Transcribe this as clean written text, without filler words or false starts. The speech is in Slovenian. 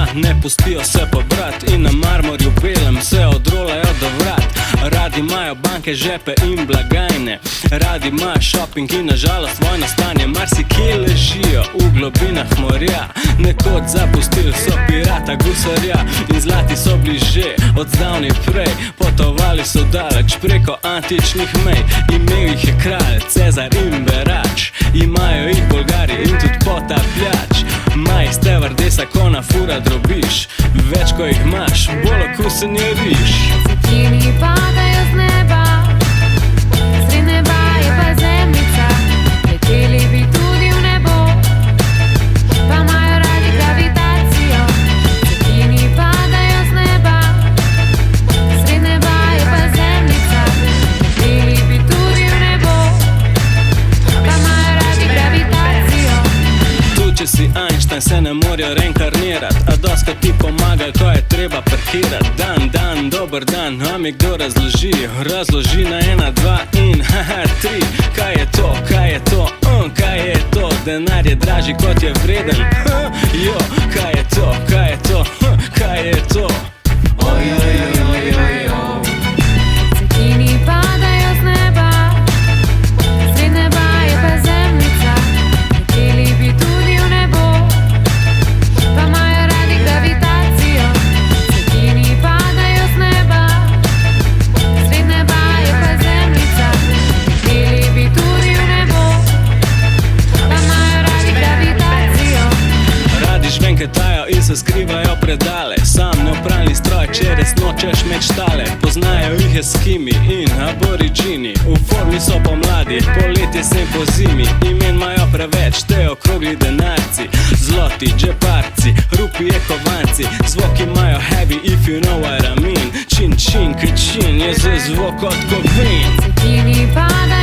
ne pustijo se pobrat in na marmorju belem se odrolajo do vrat. Radi imajo banke, žepe in blagajne, radi imajo shopping in nažalost vojno stanje. Marsikje ležijo v globinah morja, nekoč zapustili so pirata gusarja in zlati so bili že od zdavnaj prej. Potovali so daleč preko antičnih mej, imel jih je kralj Cezar in Berač, imajo jih Bolgari in tudi potapljač. Maj stevardesa, ko na fura drobiš, več ko jih imaš, bolj okusen je riž. Cvetini padajo z neba, sred neba je pa zemljica. Leteli bi tudi v nebo, pa imajo radi gravitacijo. Cvetini padajo z neba, sred neba je pa zemljica. Leteli bi tudi v nebo, pa imajo radi gravitacijo. Tu če si Einstein se ne morajo reinkarnirat, a doskrat ti pomaga, ko je treba parkirat. Dan, dober dan, a mi kdo razloži? Razloži na 1, 2 in haha 3. Kaj je to, kaj je to, kaj je to? Denar je dražji kot je vreden, jo, kaj je to, kaj je to, kaj je to? Cvetini padajo z neba, sred neba je pa zemljica. Leteli bi tudi v nebo, pa imajo radi gravitacijo. Cvetini padajo z neba, sred neba je pa zemljica. Leteli bi tudi v nebo, pa imajo radi gravitacijo. Radi žvenketajo in se skrivajo predale, sam neopralni stroj, če res nočeš med štale. Poznajo jih Eskimi in aboriđini, v formi so pomladi, poletje sem po zimi. Imen imajo preveč, te okrogli denarci, zloti džeparci, rupije kovanci. Zvoki imajo heavy, if you know what I mean. Čin, čin, kričin, je za zvok od kovin. Cvetini padajo